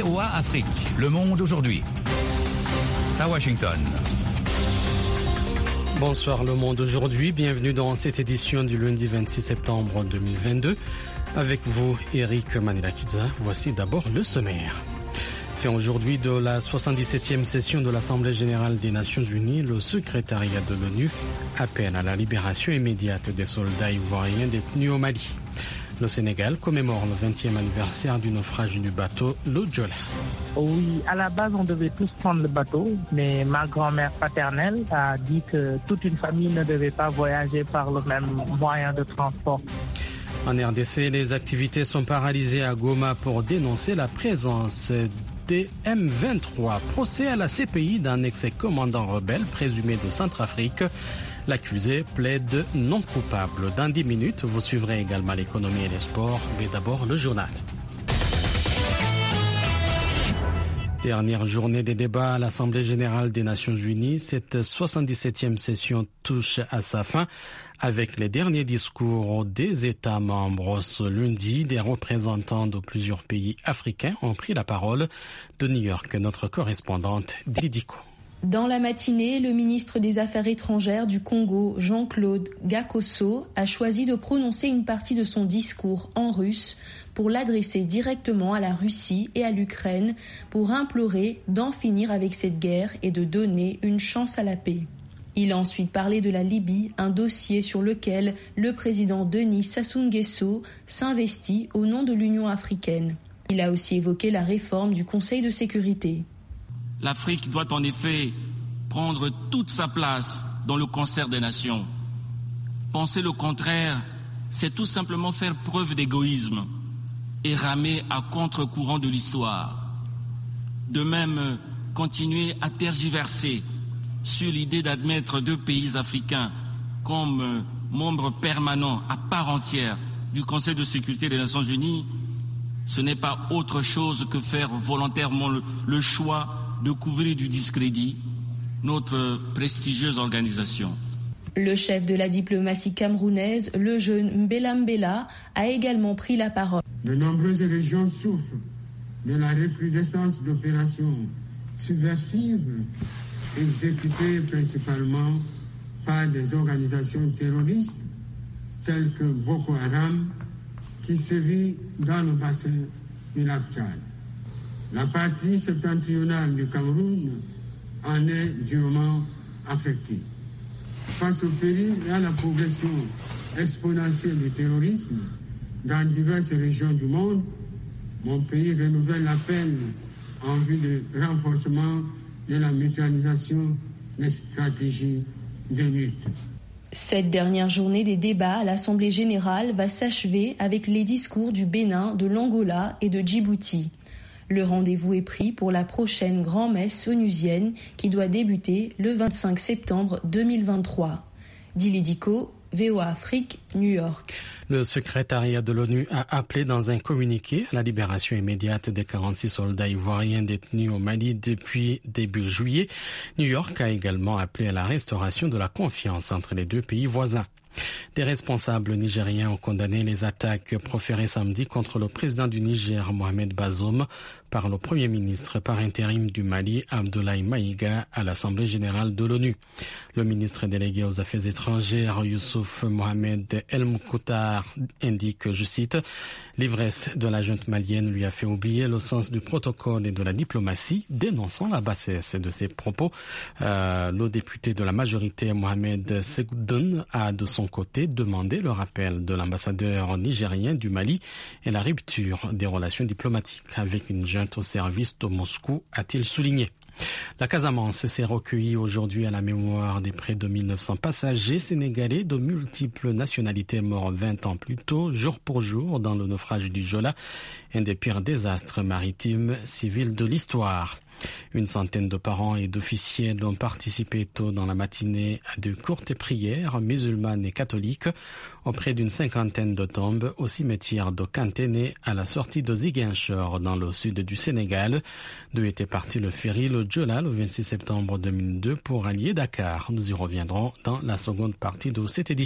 VOA Afrique, le monde aujourd'hui. À Washington. Bonsoir le monde aujourd'hui, bienvenue dans cette édition du lundi 26 septembre 2022. Avec vous, Eric Manilakidza, voici d'abord le sommaire. Fin aujourd'hui de la 77e session de l'Assemblée générale des Nations unies, le secrétariat de l'ONU appelle à la libération immédiate des soldats ivoiriens détenus au Mali. Le Sénégal commémore le 20e anniversaire du naufrage du bateau le Joola. Oui, à la base, on devait tous prendre le bateau, mais ma grand-mère paternelle a dit que toute une famille ne devait pas voyager par le même moyen de transport. En RDC, les activités sont paralysées à Goma pour dénoncer la présence des M23. Procès à la CPI d'un ex-commandant rebelle présumé de Centrafrique. L'accusé plaide non coupable. Dans 10 minutes, vous suivrez également l'économie et les sports, mais d'abord le journal. Dernière journée des débats à l'Assemblée générale des Nations unies. Cette 77e session touche à sa fin avec les derniers discours des États membres. Ce lundi, des représentants de plusieurs pays africains ont pris la parole. De New York, notre correspondante Didiko. Dans la matinée, le ministre des Affaires étrangères du Congo, Jean-Claude Gakoso, a choisi de prononcer une partie de son discours en russe pour l'adresser directement à la Russie et à l'Ukraine pour implorer d'en finir avec cette guerre et de donner une chance à la paix. Il a ensuite parlé de la Libye, un dossier sur lequel le président Denis Sassou Nguesso s'investit au nom de l'Union africaine. Il a aussi évoqué la réforme du Conseil de sécurité. L'Afrique doit en effet prendre toute sa place dans le concert des nations. Penser le contraire, c'est tout simplement faire preuve d'égoïsme et ramer à contre-courant de l'histoire. De même, continuer à tergiverser sur l'idée d'admettre 2 pays africains comme membres permanents à part entière du Conseil de sécurité des Nations Unies, ce n'est pas autre chose que faire volontairement le choix de couvrir du discrédit notre prestigieuse organisation. Le chef de la diplomatie camerounaise, le jeune Mbela Mbela, a également pris la parole. De nombreuses régions souffrent de la recrudescence d'opérations subversives exécutées principalement par des organisations terroristes telles que Boko Haram qui sévit dans le bassin du lac Tchad. La partie septentrionale du Cameroun en est durement affectée. Face au péril et à la progression exponentielle du terrorisme dans diverses régions du monde, mon pays renouvelle l'appel en vue de renforcement de la mutualisation des stratégies de lutte. Cette dernière journée des débats à l'Assemblée générale va s'achever avec les discours du Bénin, de l'Angola et de Djibouti. Le rendez-vous est pris pour la prochaine grand-messe onusienne qui doit débuter le 25 septembre 2023. Didiko, VOA Afrique, New York. Le secrétariat de l'ONU a appelé dans un communiqué à la libération immédiate des 46 soldats ivoiriens détenus au Mali depuis début juillet. New York a également appelé à la restauration de la confiance entre les 2 pays voisins. Des responsables nigériens ont condamné les attaques proférées samedi contre le président du Niger, Mohamed Bazoum, par le premier ministre par intérim du Mali, Abdoulaye Maïga, à l'Assemblée générale de l'ONU. Le ministre délégué aux Affaires étrangères, Youssouf Mohamed El Moukoutar, indique, je cite, « L'ivresse de la junte malienne lui a fait oublier le sens du protocole et de la diplomatie, dénonçant la bassesse de ses propos. » Le député de la majorité, Mohamed Segdoun, a de son côté demandé le rappel de l'ambassadeur nigérien du Mali et la rupture des relations diplomatiques avec une junte au service de Moscou, a-t-il souligné. La Casamance s'est recueillie aujourd'hui à la mémoire des près de 1900 passagers sénégalais de multiples nationalités morts 20 ans plus tôt, jour pour jour, dans le naufrage du Joola, un des pires désastres maritimes civils de l'histoire. Une centaine de parents et d'officiels ont participé tôt dans la matinée à de courtes prières musulmanes et catholiques auprès d'une cinquantaine de tombes au cimetière de Kantene à la sortie de Ziguinchor dans le sud du Sénégal. D'où était parti le ferry le Joola le 26 septembre 2002 pour allier Dakar. Nous y reviendrons dans la seconde partie de cette édition.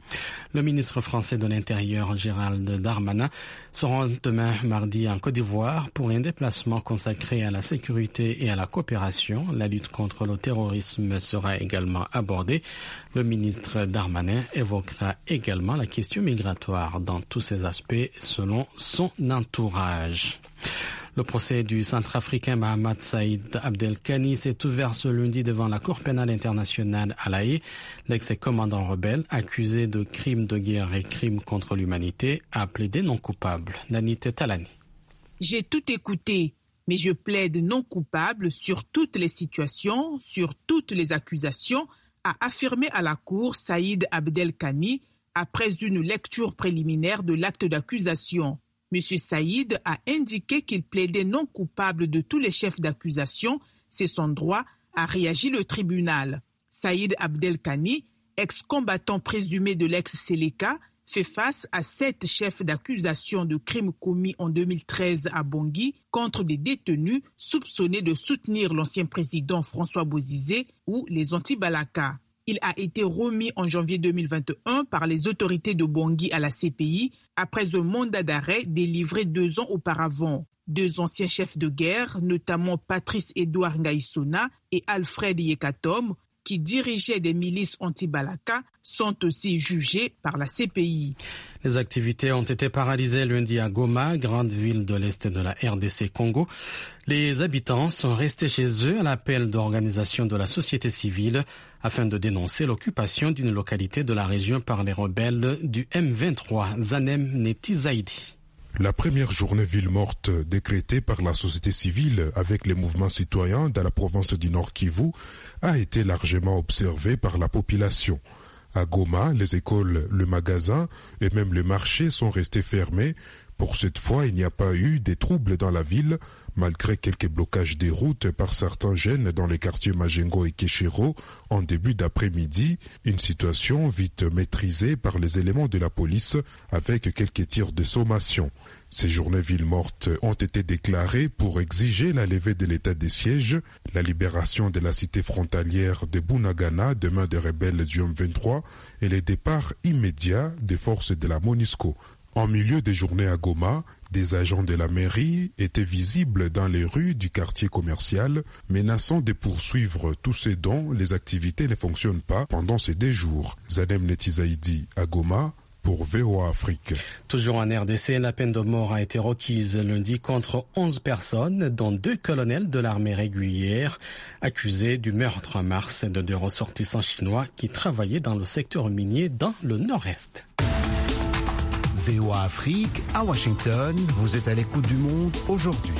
Le ministre français de l'Intérieur, Gérald Darmanin, se rend demain mardi en Côte d'Ivoire pour un déplacement consacré à la sécurité et à la coopération. La lutte contre le terrorisme sera également abordée. Le ministre Darmanin évoquera également la question migratoire dans tous ses aspects selon son entourage. Le procès du centrafricain Mahamat Saïd Abdelkani s'est ouvert ce lundi devant la Cour pénale internationale à La Haye. L'ex-commandant rebelle, accusé de crimes de guerre et crimes contre l'humanité, a plaidé non coupable. Nanit Talani. J'ai tout écouté, mais je plaide non coupable sur toutes les situations, sur toutes les accusations, a affirmé à la Cour Saïd Abdelkani après une lecture préliminaire de l'acte d'accusation. M. Saïd a indiqué qu'il plaidait non coupable de tous les chefs d'accusation. C'est son droit, a réagi le tribunal. Saïd Abdelkani, ex-combattant présumé de l'ex-Séléka, fait face à 7 chefs d'accusation de crimes commis en 2013 à Bangui contre des détenus soupçonnés de soutenir l'ancien président François Bozizé ou les anti-Balaka. Il a été remis en janvier 2021 par les autorités de Bangui à la CPI après un mandat d'arrêt délivré 2 ans auparavant. 2 anciens chefs de guerre, notamment Patrice Edouard Ngaïsona et Alfred Yekatom, qui dirigeaient des milices anti-Balaka, sont aussi jugés par la CPI. Les activités ont été paralysées lundi à Goma, grande ville de l'Est de la RDC Congo. Les habitants sont restés chez eux à l'appel d'organisations de la société civile afin de dénoncer l'occupation d'une localité de la région par les rebelles du M23, Zanem Neti Zaidi. La première journée ville morte décrétée par la société civile avec les mouvements citoyens dans la province du Nord Kivu a été largement observée par la population. À Goma, les écoles, le magasin et même le marché sont restés fermés. Pour cette fois, il n'y a pas eu de troubles dans la ville, malgré quelques blocages des routes par certains jeunes dans les quartiers Majengo et Keshero en début d'après-midi. Une situation vite maîtrisée par les éléments de la police avec quelques tirs de sommation. Ces journées villes mortes ont été déclarées pour exiger la levée de l'état de siège, la libération de la cité frontalière de Bunagana des mains des rebelles du M23 et le départ immédiat des forces de la MONUSCO. En milieu des journées à Goma, des agents de la mairie étaient visibles dans les rues du quartier commercial, menaçant de poursuivre tous ceux dont les activités ne fonctionnent pas pendant ces 2 jours. Zanem Neti Zaidi à Goma pour VOA Afrique. Toujours en RDC, la peine de mort a été requise lundi contre 11 personnes, dont 2 colonels de l'armée régulière, accusés du meurtre en mars de 2 ressortissants chinois qui travaillaient dans le secteur minier dans le nord-est. VOA Afrique, à Washington, vous êtes à l'écoute du monde aujourd'hui.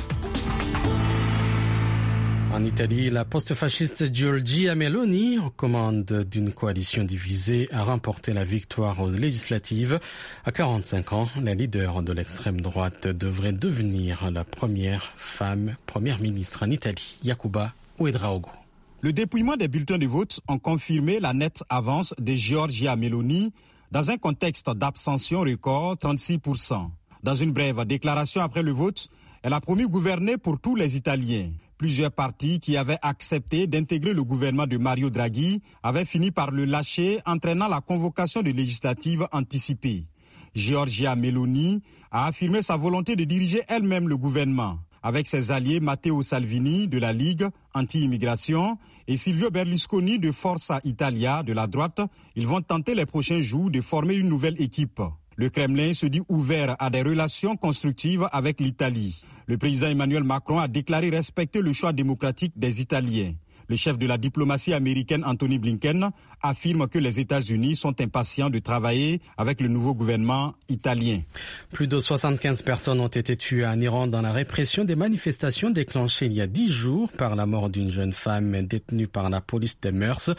En Italie, la post-fasciste Giorgia Meloni, aux commandes d'une coalition divisée, a remporté la victoire aux législatives. À 45 ans, la leader de l'extrême droite devrait devenir la première femme première ministre en Italie. Yacouba Ouedraogo. Le dépouillement des bulletins de vote ont confirmé la nette avance de Giorgia Meloni dans un contexte d'abstention record 36%. Dans une brève déclaration après le vote, elle a promis gouverner pour tous les Italiens. Plusieurs partis qui avaient accepté d'intégrer le gouvernement de Mario Draghi avaient fini par le lâcher, entraînant la convocation de législatives anticipées. Giorgia Meloni a affirmé sa volonté de diriger elle-même le gouvernement. Avec ses alliés Matteo Salvini de la Ligue anti-immigration et Silvio Berlusconi de Forza Italia de la droite, ils vont tenter les prochains jours de former une nouvelle équipe. Le Kremlin se dit ouvert à des relations constructives avec l'Italie. Le président Emmanuel Macron a déclaré respecter le choix démocratique des Italiens. Le chef de la diplomatie américaine Anthony Blinken affirme que les États-Unis sont impatients de travailler avec le nouveau gouvernement italien. Plus de 75 personnes ont été tuées en Iran dans la répression des manifestations déclenchées il y a 10 jours par la mort d'une jeune femme détenue par la police des mœurs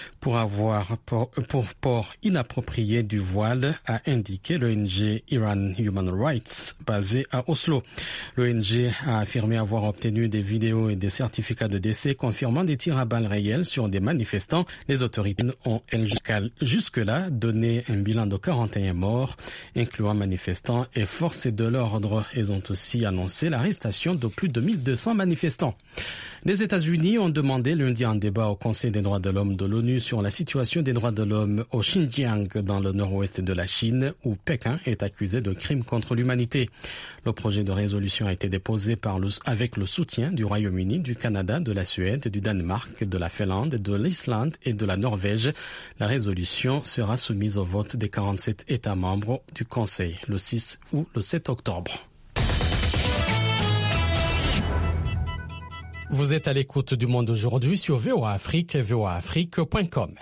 pour port inapproprié du voile, a indiqué l'ONG Iran Human Rights basée à Oslo. L'ONG a affirmé avoir obtenu des vidéos et des certificats de décès confirmant des tirs à balles réelles sur des manifestants. Les autorités ont, elles, jusque-là donné un bilan de 41 morts, incluant manifestants et forces de l'ordre. Ils ont aussi annoncé l'arrestation de plus de 1200 manifestants. Les États-Unis ont demandé lundi un débat au Conseil des droits de l'homme de l'ONU sur la situation des droits de l'homme au Xinjiang, dans le nord-ouest de la Chine, où Pékin est accusé de crimes contre l'humanité. Le projet de résolution a été déposé avec le soutien du Royaume-Uni, du Canada, de la Suède, du Danemark, de la Finlande, de l'Islande et de la Norvège. La résolution sera soumise au vote des 47 États membres du Conseil le 6 ou le 7 octobre. Vous êtes à l'écoute du Monde aujourd'hui sur VOA Afrique et voaafrique.com.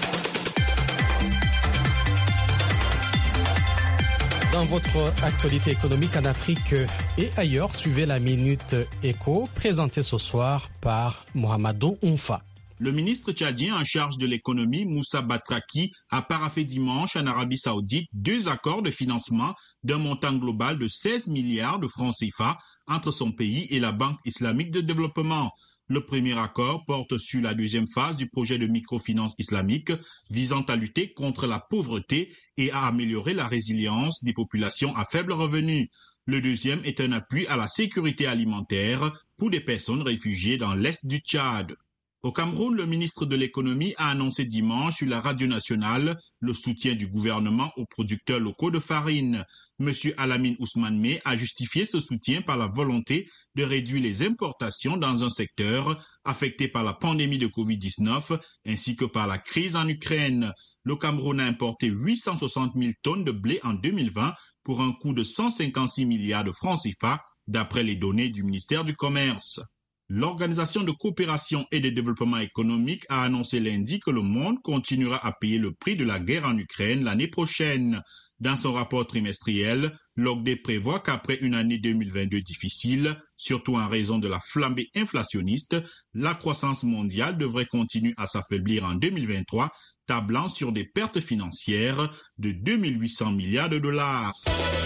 Dans votre actualité économique en Afrique et ailleurs, suivez la Minute Éco, présentée ce soir par Mohamedou Oumfa. Le ministre tchadien en charge de l'économie, Moussa Batraki, a paraphé dimanche en Arabie Saoudite 2 accords de financement d'un montant global de 16 milliards de francs CFA entre son pays et la Banque islamique de développement. Le premier accord porte sur la deuxième phase du projet de microfinance islamique visant à lutter contre la pauvreté et à améliorer la résilience des populations à faible revenu. Le deuxième est un appui à la sécurité alimentaire pour des personnes réfugiées dans l'est du Tchad. Au Cameroun, le ministre de l'économie a annoncé dimanche sur la radio nationale le soutien du gouvernement aux producteurs locaux de farine. M. Alamine Ousmane Meh a justifié ce soutien par la volonté de réduire les importations dans un secteur affecté par la pandémie de Covid-19 ainsi que par la crise en Ukraine. Le Cameroun a importé 860 000 tonnes de blé en 2020 pour un coût de 156 milliards de francs CFA d'après les données du ministère du Commerce. L'Organisation de coopération et de développement économique a annoncé lundi que le monde continuera à payer le prix de la guerre en Ukraine l'année prochaine. Dans son rapport trimestriel, l'OCDE prévoit qu'après une année 2022 difficile, surtout en raison de la flambée inflationniste, la croissance mondiale devrait continuer à s'affaiblir en 2023, tablant sur des pertes financières de 2800 milliards de dollars.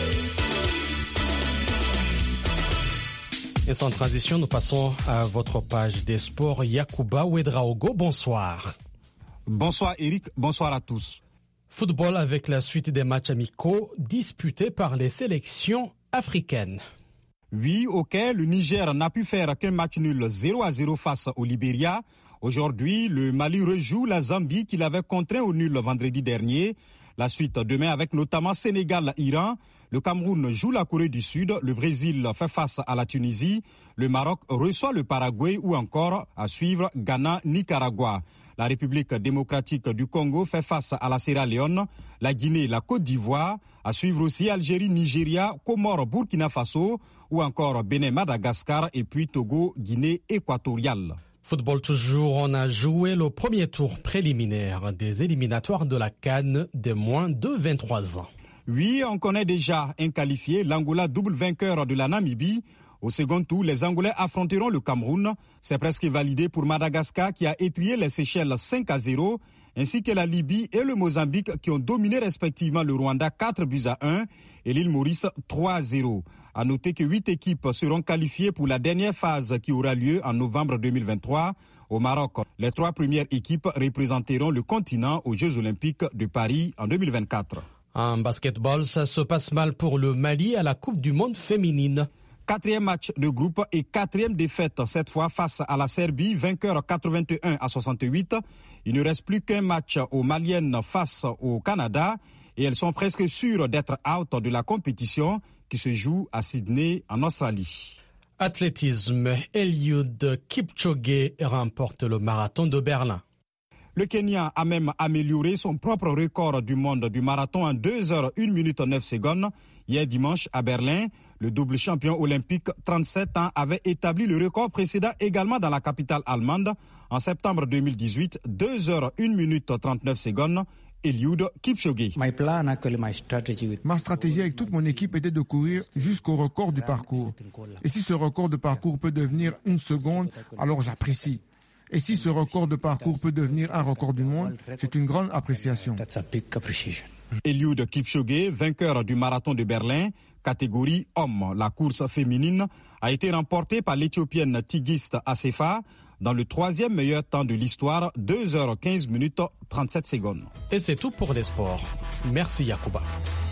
Et sans transition, nous passons à votre page des sports. Yacouba Ouedraogo, bonsoir. Bonsoir Eric, bonsoir à tous. Football avec la suite des matchs amicaux disputés par les sélections africaines. Oui, ok, le Niger n'a pu faire qu'un match nul 0-0 face au Libéria. Aujourd'hui, le Mali rejoue la Zambie qu'il avait contraint au nul vendredi dernier. La suite demain avec notamment Sénégal-Iran. Le Cameroun joue la Corée du Sud, le Brésil fait face à la Tunisie, le Maroc reçoit le Paraguay ou encore à suivre Ghana-Nicaragua. La République démocratique du Congo fait face à la Sierra Leone, la Guinée, la Côte d'Ivoire, à suivre aussi Algérie, Nigeria, Comores, Burkina Faso ou encore Bénin, Madagascar et puis Togo, Guinée équatoriale. Football toujours, on a joué le premier tour préliminaire des éliminatoires de la CAN des moins de 23 ans. Oui, on connaît déjà un qualifié, l'Angola double vainqueur de la Namibie. Au second tour, les Angolais affronteront le Cameroun. C'est presque validé pour Madagascar qui a étrié les Seychelles 5-0, ainsi que la Libye et le Mozambique qui ont dominé respectivement le Rwanda 4-1 et l'île Maurice 3-0. À noter que 8 équipes seront qualifiées pour la dernière phase qui aura lieu en novembre 2023 au Maroc. Les 3 premières équipes représenteront le continent aux Jeux Olympiques de Paris en 2024. En basketball, ça se passe mal pour le Mali à la Coupe du Monde féminine. 4e match de groupe et 4e défaite, cette fois face à la Serbie, vainqueur 81-68. Il ne reste plus qu'un match aux Maliennes face au Canada et elles sont presque sûres d'être out de la compétition qui se joue à Sydney en Australie. Athlétisme, Eliud Kipchoge remporte le marathon de Berlin. Le Kenya a même amélioré son propre record du monde du marathon en 2 heures 1 minute 9 secondes. Hier dimanche à Berlin, le double champion olympique 37 ans avait établi le record précédent également dans la capitale allemande en septembre 2018, 2 heures 1 minute 39 secondes. Eliud Kipchoge. Ma stratégie avec toute mon équipe était de courir jusqu'au record du parcours. Et si ce record de parcours peut devenir 1 seconde, alors j'apprécie. Et si ce record de parcours peut devenir un record du monde, c'est une grande appréciation. Eliud Kipchoge, vainqueur du marathon de Berlin, catégorie homme. La course féminine a été remportée par l'Éthiopienne Tigist Assefa. dans le troisième meilleur temps de l'histoire, 2h15 minutes 37 secondes. Et c'est tout pour les sports. Merci Yacouba.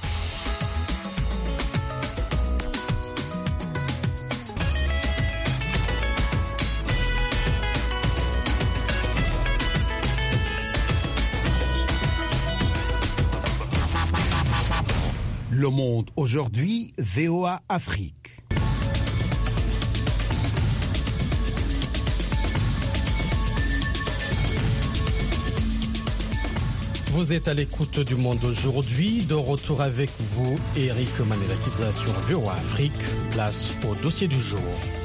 Le Monde aujourd'hui, VOA Afrique. Vous êtes à l'écoute du Monde aujourd'hui. De retour avec vous, Eric Manela-Kidza sur VOA Afrique. Place au dossier du jour.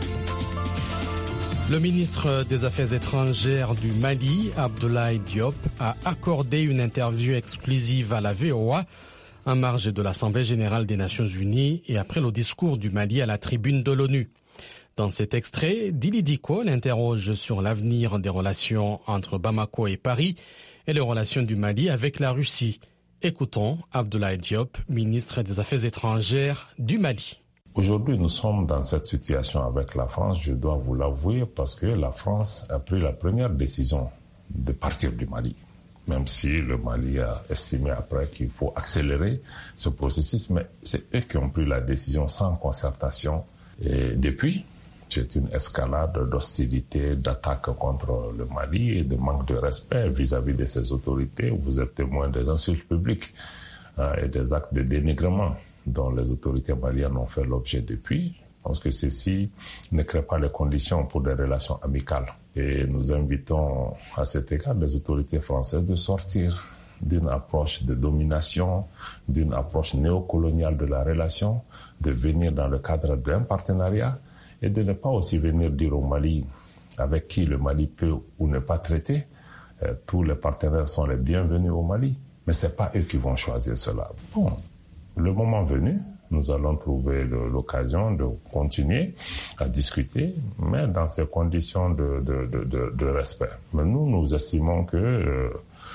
Le ministre des Affaires étrangères du Mali, Abdoulaye Diop, a accordé une interview exclusive à la VOA en marge de l'Assemblée générale des Nations unies et après le discours du Mali à la tribune de l'ONU. Dans cet extrait, Dili Diko l'interroge sur l'avenir des relations entre Bamako et Paris et les relations du Mali avec la Russie. Écoutons Abdoulaye Diop, ministre des Affaires étrangères du Mali. Aujourd'hui, nous sommes dans cette situation avec la France, je dois vous l'avouer, parce que la France a pris la première décision de partir du Mali. Même si le Mali a estimé après qu'il faut accélérer ce processus, mais c'est eux qui ont pris la décision sans concertation. Et depuis, c'est une escalade d'hostilité, d'attaque contre le Mali et de manque de respect vis-à-vis de ses autorités. Vous êtes témoin des insultes publiques et des actes de dénigrement dont les autorités maliennes ont fait l'objet depuis. Je pense que ceci ne crée pas les conditions pour des relations amicales. Et nous invitons à cet égard les autorités françaises de sortir d'une approche de domination, d'une approche néocoloniale de la relation, de venir dans le cadre d'un partenariat et de ne pas aussi venir dire au Mali avec qui le Mali peut ou ne pas traiter. Tous les partenaires sont les bienvenus au Mali, mais ce n'est pas eux qui vont choisir cela. Bon, le moment venu, nous allons trouver l'occasion de continuer à discuter, mais dans ces conditions de respect. Mais nous estimons que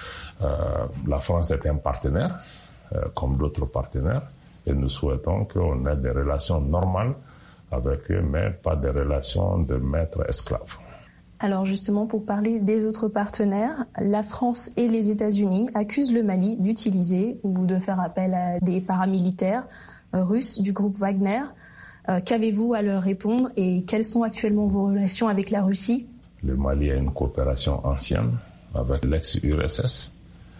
la France est un partenaire, comme d'autres partenaires, et nous souhaitons qu'on ait des relations normales avec eux, mais pas des relations de maître-esclave. Alors justement, pour parler des autres partenaires, la France et les États-Unis accusent le Mali d'utiliser ou de faire appel à des paramilitaires russes du groupe Wagner. Qu'avez-vous à leur répondre et quelles sont actuellement vos relations avec la Russie ? Le Mali a une coopération ancienne avec l'ex-URSS.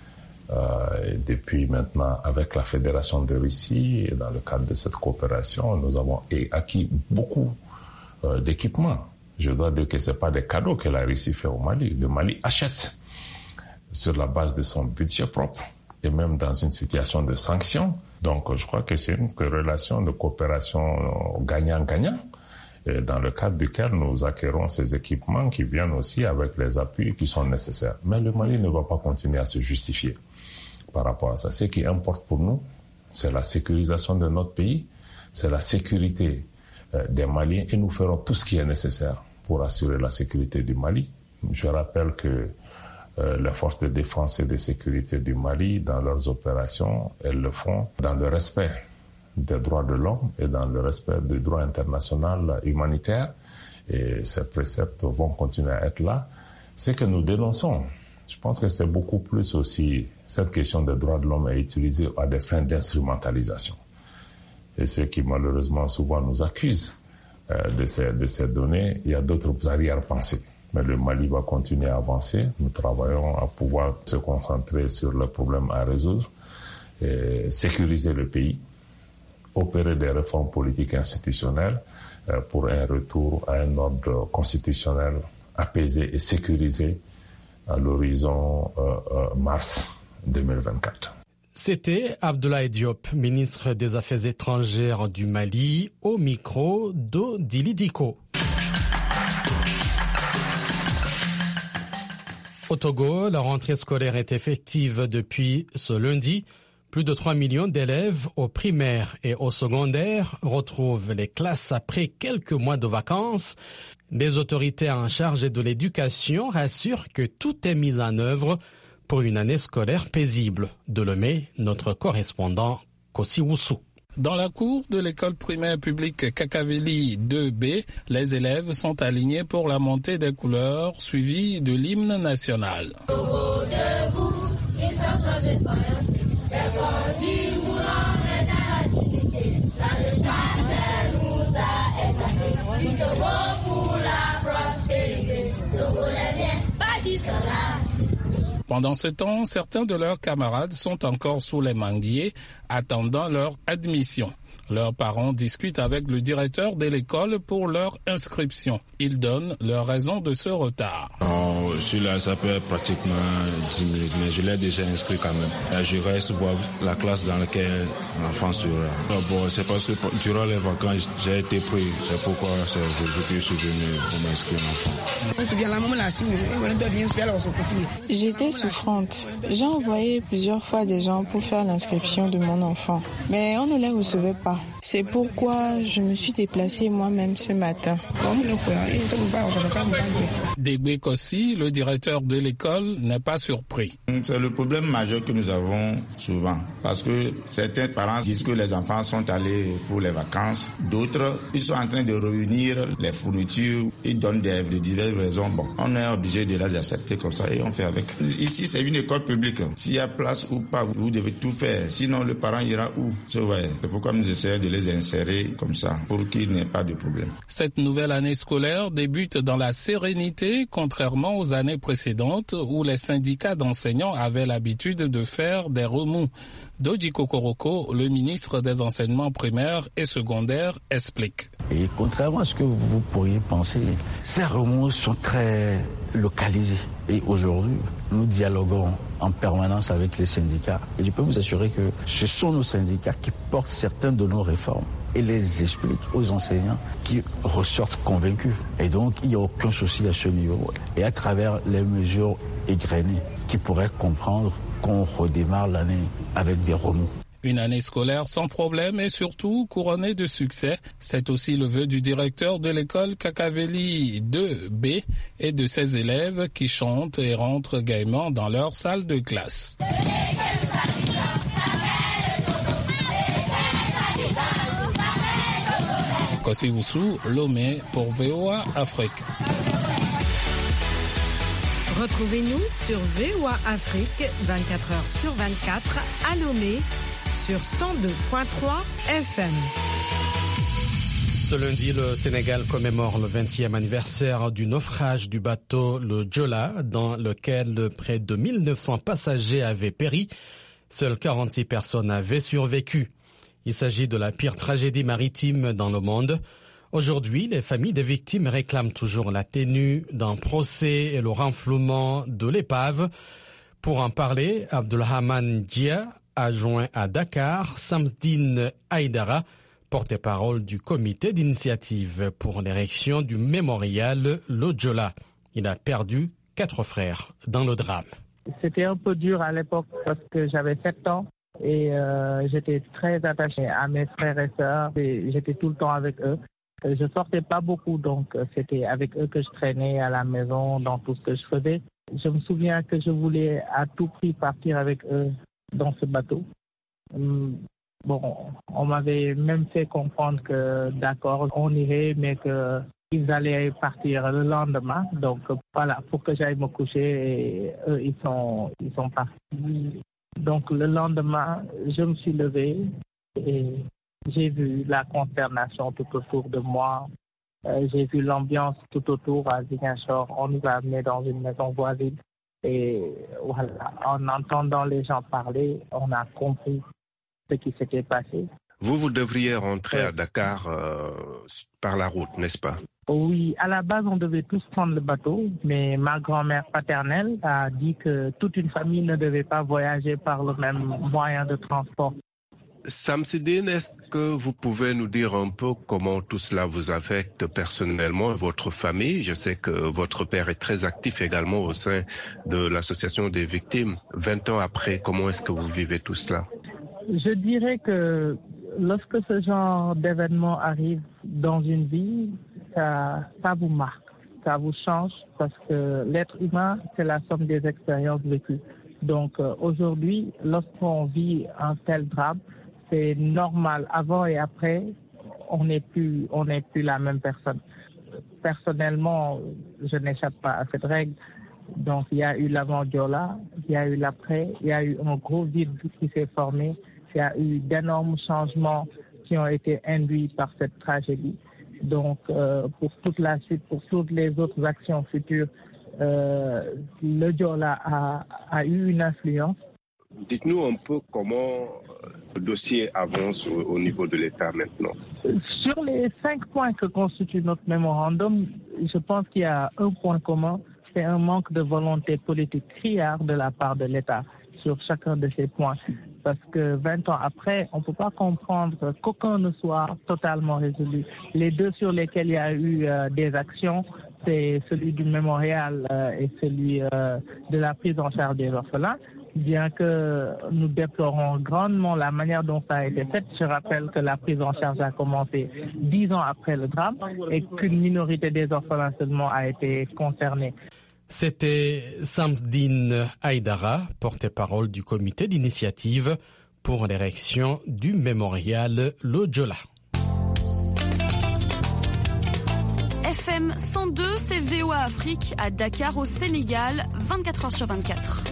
Et depuis maintenant avec la Fédération de Russie, et dans le cadre de cette coopération, nous avons acquis beaucoup d'équipements. Je dois dire que ce n'est pas des cadeaux que la Russie fait au Mali. Le Mali achète sur la base de son budget propre et même dans une situation de sanctions. Donc je crois que c'est une relation de coopération gagnant-gagnant, et dans le cadre duquel nous acquérons ces équipements qui viennent aussi avec les appuis qui sont nécessaires. Mais le Mali ne va pas continuer à se justifier par rapport à ça. Ce qui importe pour nous, c'est la sécurisation de notre pays, c'est la sécurité des Maliens, et nous ferons tout ce qui est nécessaire pour assurer la sécurité du Mali. Je rappelle que les forces de défense et de sécurité du Mali, dans leurs opérations, elles le font dans le respect des droits de l'homme et dans le respect du droit international humanitaire. Et ces préceptes vont continuer à être là. Ce que nous dénonçons, je pense que c'est beaucoup plus aussi, cette question des droits de l'homme est utilisée à des fins d'instrumentalisation. Et ceux qui malheureusement souvent nous accusent de ces données, il y a d'autres arrière-pensées. Mais le Mali va continuer à avancer. Nous travaillons à pouvoir se concentrer sur le problème à résoudre, et sécuriser le pays, opérer des réformes politiques et institutionnelles pour un retour à un ordre constitutionnel apaisé et sécurisé à l'horizon mars 2024. C'était Abdoulaye Diop, ministre des Affaires étrangères du Mali, au micro d'Odili Diko. Au Togo, la rentrée scolaire est effective depuis ce lundi. Plus de 3 millions d'élèves au primaire et au secondaire retrouvent les classes après quelques mois de vacances. Les autorités en charge de l'éducation rassurent que tout est mis en œuvre pour une année scolaire paisible. De Lomé, notre correspondant Kossi Woussou. Dans la cour de l'école primaire publique Kakaveli 2B, les élèves sont alignés pour la montée des couleurs suivie de l'hymne national. Pendant ce temps, certains de leurs camarades sont encore sous les manguiers, attendant leur admission. Leurs parents discutent avec le directeur de l'école pour leur inscription. Ils donnent leur raison de ce retard. Je suis là, ça peut être pratiquement 10 minutes, mais je l'ai déjà inscrit quand même. Je reste voir la classe dans laquelle l'enfant sera. Bon, c'est parce que durant les vacances, j'ai été pris. C'est pourquoi je suis venu pour m'inscrire l'enfant. J'étais souffrante. J'ai envoyé plusieurs fois des gens pour faire l'inscription de mon enfant, mais on ne les recevait pas. C'est pourquoi je me suis déplacée moi-même ce matin. Degbe Kossi, le directeur de l'école, n'est pas surpris. C'est le problème majeur que nous avons souvent, parce que certains parents disent que les enfants sont allés pour les vacances, d'autres, ils sont en train de réunir les fournitures, ils donnent des diverses raisons. Bon, on est obligé de les accepter comme ça et on fait avec. Ici, c'est une école publique. S'il y a place ou pas, vous devez tout faire. Sinon, le parent ira où? C'est pourquoi nous essayons de les insérer comme ça, pour qu'il n'y ait pas de problème. Cette nouvelle année scolaire débute dans la sérénité, contrairement aux années précédentes où les syndicats d'enseignants avaient l'habitude de faire des remous. Doji Kokoroko, le ministre des enseignements primaires et secondaires, explique. Et contrairement à ce que vous pourriez penser, ces remous sont très localisés. Et aujourd'hui, nous dialoguons en permanence avec les syndicats. Et je peux vous assurer que ce sont nos syndicats qui portent certaines de nos réformes et les expliquent aux enseignants qui ressortent convaincus. Et donc, il n'y a aucun souci à ce niveau. Et à travers les mesures égrenées, qui pourraient comprendre qu'on redémarre l'année avec des remous. Une année scolaire sans problème et surtout couronnée de succès. C'est aussi le vœu du directeur de l'école Kakaveli 2B et de ses élèves qui chantent et rentrent gaiement dans leur salle de classe. Kossi Wusu, Lomé pour VOA Afrique. Retrouvez-nous sur VOA Afrique 24h sur 24 à Lomé sur 102.3 FM. Ce lundi, le Sénégal commémore le 20e anniversaire du naufrage du bateau le Joola, dans lequel près de 1900 passagers avaient péri. Seules 46 personnes avaient survécu. Il s'agit de la pire tragédie maritime dans le monde. Aujourd'hui, les familles des victimes réclament toujours la tenue d'un procès et le renflouement de l'épave. Pour en parler, Abdulrahman Dia, adjoint à Dakar, Samsdine Aïdara, porte-parole du comité d'initiative pour l'érection du mémorial Le Joola. Il a perdu 4 frères dans le drame. C'était un peu dur à l'époque parce que j'avais 7 ans et j'étais très attaché à mes frères et sœurs et j'étais tout le temps avec eux. Je sortais pas beaucoup, donc c'était avec eux que je traînais à la maison dans tout ce que je faisais. Je me souviens que je voulais à tout prix partir avec eux dans ce bateau. Bon, on m'avait même fait comprendre que d'accord, on irait, mais qu'ils allaient partir le lendemain. Donc voilà, pour que j'aille me coucher et eux, ils sont partis. Donc le lendemain, je me suis levée et j'ai vu la consternation tout autour de moi. J'ai vu l'ambiance tout autour à Ziguinchor. On nous a amenés dans une maison voisine. Et voilà, en entendant les gens parler, on a compris ce qui s'était passé. Vous devriez rentrer à Dakar par la route, n'est-ce pas? Oui, à la base, on devait tous prendre le bateau, mais ma grand-mère paternelle a dit que toute une famille ne devait pas voyager par le même moyen de transport. Samsidine, est-ce que vous pouvez nous dire un peu comment tout cela vous affecte personnellement, votre famille? Je sais que votre père est très actif également au sein de l'association des victimes. 20 ans après, comment est-ce que vous vivez tout cela? Je dirais que lorsque ce genre d'événement arrive dans une vie, ça vous marque, ça vous change parce que l'être humain, c'est la somme des expériences vécues. Donc aujourd'hui, lorsqu'on vit un tel drame, c'est normal. Avant et après, on n'est plus la même personne. Personnellement, je n'échappe pas à cette règle. Donc, il y a eu l'avant Diola, il y a eu l'après, il y a eu un gros vide qui s'est formé, il y a eu d'énormes changements qui ont été induits par cette tragédie. Donc, pour toute la suite, pour toutes les autres actions futures, le Diola a eu une influence. Dites-nous un peu comment le dossier avance au niveau de l'État maintenant. Sur les 5 points que constitue notre mémorandum, je pense qu'il y a un point commun, c'est un manque de volonté politique criard de la part de l'État sur chacun de ces points. Parce que 20 ans après, on ne peut pas comprendre qu'aucun ne soit totalement résolu. Les deux sur lesquels il y a eu des actions, c'est celui du mémorial et celui de la prise en charge des orphelins. Bien que nous déplorons grandement la manière dont ça a été fait, je rappelle que la prise en charge a commencé 10 ans après le drame et qu'une minorité des orphelins seulement a été concernée. C'était Samsdine Aïdara, porte-parole du comité d'initiative pour l'érection du mémorial Lodjola. FM 102, c'est VOA Afrique à Dakar au Sénégal, 24h sur 24.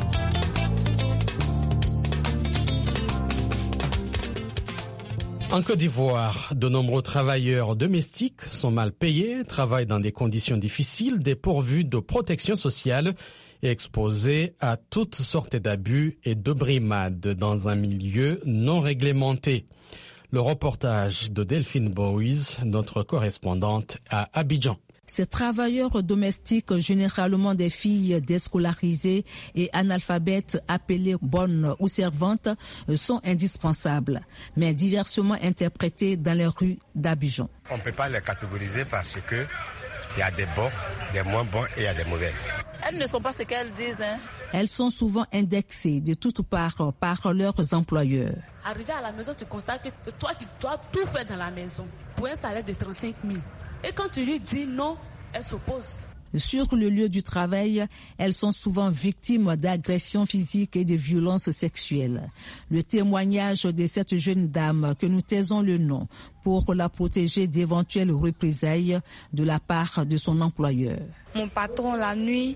En Côte d'Ivoire, de nombreux travailleurs domestiques sont mal payés, travaillent dans des conditions difficiles, dépourvus de protection sociale et exposés à toutes sortes d'abus et de brimades dans un milieu non réglementé. Le reportage de Delphine Bowies, notre correspondante à Abidjan. Ces travailleurs domestiques, généralement des filles déscolarisées et analphabètes appelées bonnes ou servantes, sont indispensables, mais diversement interprétés dans les rues d'Abidjan. On ne peut pas les catégoriser parce que il y a des bons, des moins bons et il y a des mauvaises. Elles ne sont pas ce qu'elles disent. Elles sont souvent indexées de toutes parts par leurs employeurs. Arrivé à la maison, tu constates que toi, tu dois tout faire dans la maison pour un salaire de 35 000. Et quand tu lui dis non, elle s'oppose. Sur le lieu du travail, elles sont souvent victimes d'agressions physiques et de violences sexuelles. Le témoignage de cette jeune dame, que nous taisons le nom, pour la protéger d'éventuelles représailles de la part de son employeur. Mon patron, la nuit,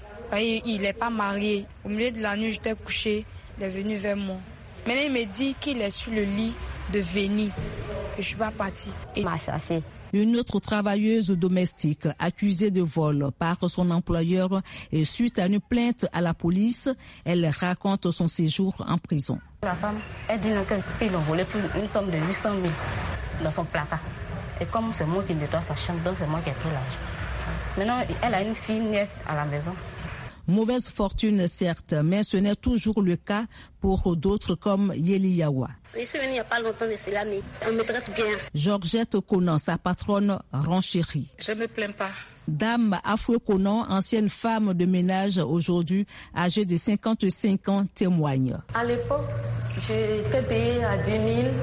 il n'est pas marié. Au milieu de la nuit, j'étais couchée, il est venu vers moi. Maintenant, il me dit qu'il est sur le lit de venir. Je ne suis pas partie. Il m'a chassée. Une autre travailleuse domestique accusée de vol par son employeur et suite à une plainte à la police, elle raconte son séjour en prison. La femme, elle dit qu'ils l'ont volé pour une somme de 800 000 dans son placard. Et comme c'est moi qui nettoie sa chambre, donc c'est moi qui ai pris l'argent. Maintenant, elle a une fille nièce à la maison. Mauvaise fortune certes, mais ce n'est toujours le cas pour d'autres comme Yeli Yawa. Je suis venue il n'y a pas longtemps de cela, mais on me traite bien. Georgette Conan, sa patronne, renchérit. Je ne me plains pas. Dame Afro Conan, ancienne femme de ménage aujourd'hui, âgée de 55 ans, témoigne. À l'époque, j'étais payée à 10 000,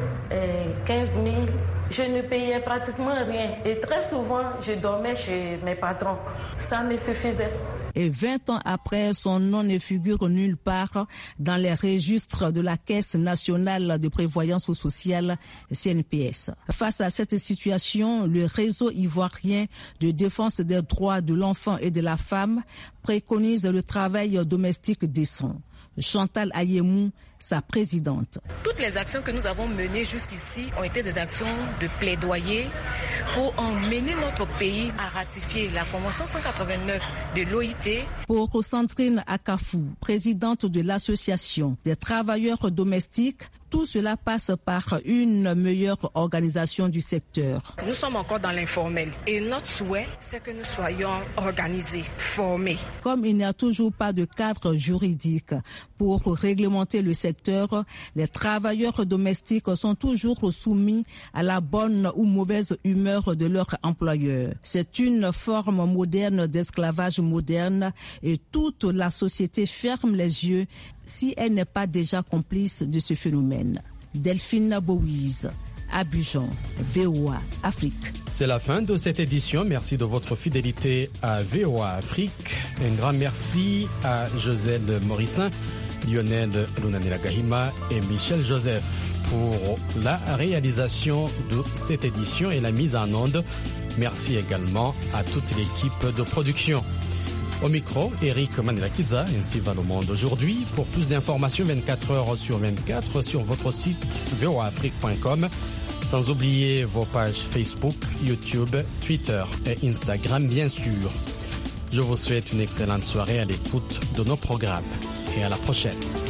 15 000. Je ne payais pratiquement rien. Et très souvent, je dormais chez mes patrons. Ça me suffisait. Et 20 ans après, son nom ne figure nulle part dans les registres de la Caisse nationale de prévoyance sociale CNPS. Face à cette situation, le réseau ivoirien de défense des droits de l'enfant et de la femme préconise le travail domestique décent. Chantal Ayemou, sa présidente. Toutes les actions que nous avons menées jusqu'ici ont été des actions de plaidoyer pour emmener notre pays à ratifier la Convention 189 de l'OIT. Pour Sandrine Akafou, présidente de l'Association des travailleurs domestiques, tout cela passe par une meilleure organisation du secteur. Nous sommes encore dans l'informel et notre souhait, c'est que nous soyons organisés, formés. Comme il n'y a toujours pas de cadre juridique pour réglementer le secteur, les travailleurs domestiques sont toujours soumis à la bonne ou mauvaise humeur de leur employeur. C'est une forme moderne d'esclavage moderne et toute la société ferme les yeux si elle n'est pas déjà complice de ce phénomène. Delphine Bowies, Abidjan, VOA Afrique. C'est la fin de cette édition. Merci de votre fidélité à VOA Afrique. Un grand merci à Joselle Morissin Lionel Lunanila Gahima et Michel Joseph pour la réalisation de cette édition et la mise en onde. Merci également à toute l'équipe de production. Au micro, Eric Manila-Kidza, ainsi va le monde aujourd'hui. Pour plus d'informations 24 heures sur 24 sur votre site voaafrique.com. Sans oublier vos pages Facebook, YouTube, Twitter et Instagram, bien sûr. Je vous souhaite une excellente soirée à l'écoute de nos programmes et à la prochaine.